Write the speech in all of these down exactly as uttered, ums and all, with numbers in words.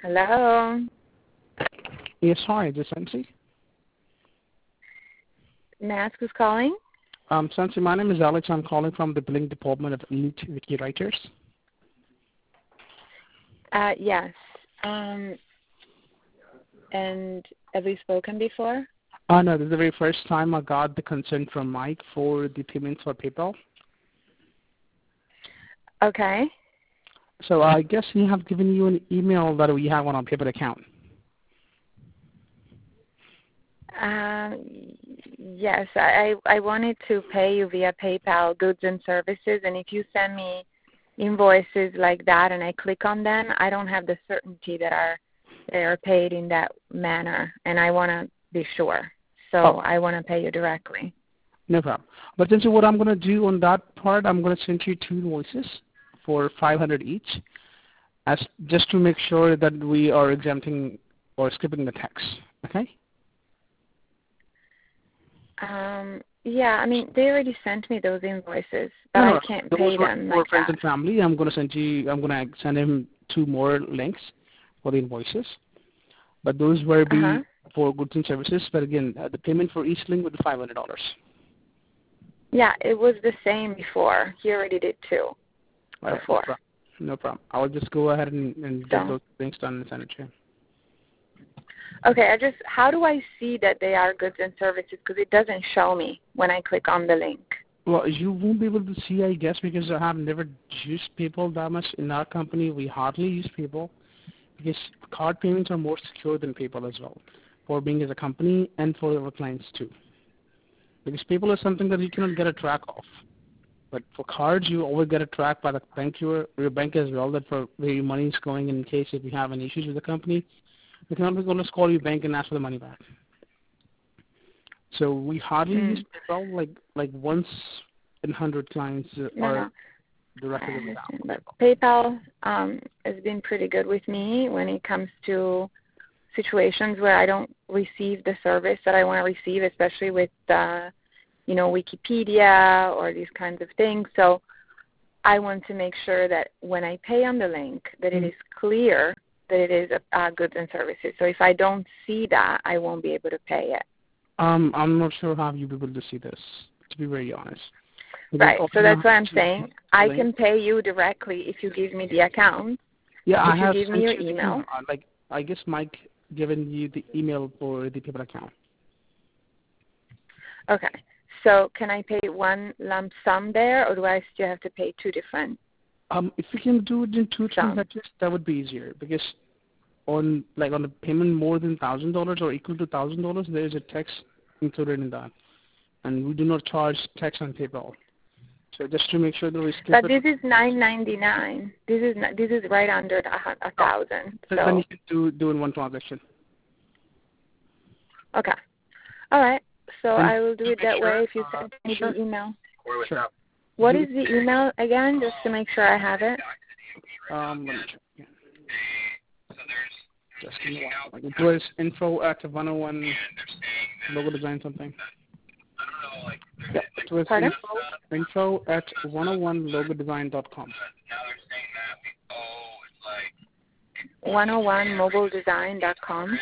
Hello. Yes, hi, this is Sensi. May I ask who's calling? Um, Sensi, my name is Alex. I'm calling from the billing department of Elite Wiki Writers. Uh, yes. Um, and have we spoken before? Uh, no, this is the very first time I got the consent from Mike for the payments for PayPal. Okay. So I guess he have given you an email that we have on our PayPal account. Um, yes, I, I wanted to pay you via PayPal goods and services, and if you send me invoices like that and I click on them, I don't have the certainty that are they are paid in that manner, and I want to be sure. So Oh. I want to pay you directly. No problem. But since what I'm going to do on that part, I'm going to send you two invoices for five hundred each, as just to make sure that we are exempting or skipping the tax. Okay? Um, yeah, I mean, they already sent me those invoices, but No, I no, can't those pay were them for like friends that. and family. I'm going to send you. I'm going to send him two more links for the invoices. But those were Uh-huh. be for goods and services. But again, uh, the payment for each link would be five hundred dollars. Yeah, it was the same before. He already did too All right, no before. problem. No problem. I'll just go ahead and, and get So, those links done and send it to you. okay, I just, how do I see that they are goods and services? Because it doesn't show me when I click on the link. Well, you won't be able to see, I guess, because I have never used PayPal that much in our company. We hardly use PayPal because card payments are more secure than PayPal as well, for being as a company and for our clients too. Because PayPal is something that you cannot get a track of. But for cards, you always get a track by the bank, your, your bank as well, that for where your money is going in case if you have any issues with the company. You can always go to call your bank and ask for the money back. So we hardly Mm. use PayPal, like like once in one hundred clients uh, No, are no. I directly with understand. PayPal. But PayPal um, has been pretty good with me when it comes to situations where I don't receive the service that I want to receive, especially with, uh, you know, Wikipedia or these kinds of things. So I want to make sure that when I pay on the link, that it Mm. is clear that it is uh, goods and services. So if I don't see that, I won't be able to pay it. Um, I'm not sure how you'll be able to see this, to be very honest. Because Right. all So you that's have why I'm to saying I link. can pay you directly if you give me the account. Yeah, I If you have give me sent your you the email. email. Uh, Like, I guess Mike given you the email for the PayPal account. Okay. So can I pay one lump sum there, or do I still have to pay two different Um, if you can do it in two sums? transactions, that would be easier because on like on a payment more than thousand dollars or equal to thousand dollars, there is a tax included in that, and we do not charge tax on PayPal. So just to make sure that we skip But it. this is nine ninety nine. This is not, this is right under a, hu- a Oh, thousand. then then So you can do do in one transaction. okay. All right. So And I will do it that way if you uh, send me sure, the email. sure. What Do is the email again, just to make sure I have it? um, let me check. Yeah. Just give me one second. It was info at one oh one logo design something. Yeah, it was Pardon? info, info at one oh one logo design dot com. one oh one mobile design dot com.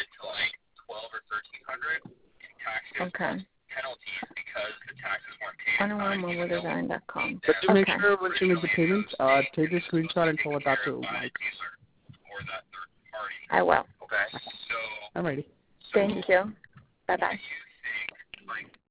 Okay. one oh one mobile design dot com. But to Okay. make sure once you make the payment, uh, take a screenshot and forward that to Mike. I will. Alrighty. Thank you. Bye-bye.